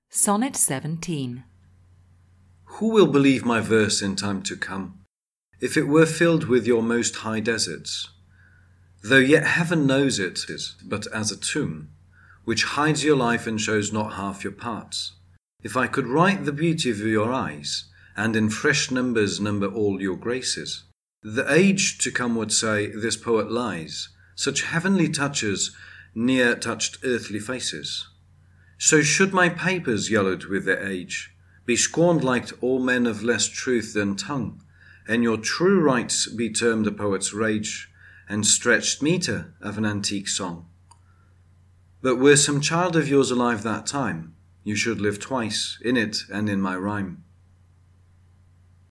Sonnet 17. Who will believe my verse in time to come, if it were filled with your most high deserts? Though yet heaven knows it is but as a tomb, which hides your life and shows not half your parts. If I could write the beauty of your eyes, and in fresh numbers number all your graces, the age to come would say, this poet lies, such heavenly touches near touched earthly faces. So should my papers, yellowed with their age, be scorned like all men of less truth than tongue, and your true rights be termed a poet's rage, and stretched metre of an antique song. But were some child of yours alive that time, you should live twice, in it and in my rhyme.